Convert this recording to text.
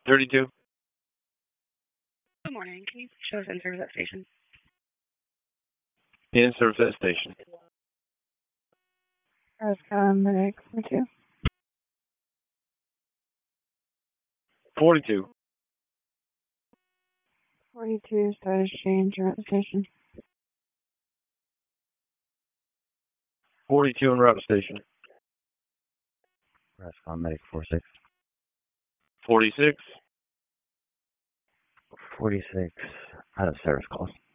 32. Good morning. Can you show us in service at station? In service at station. Medic 42. 42. 42, status change, you're at the station. 42 en route to station. Rescom Medic 46. 46. 46, out of service calls.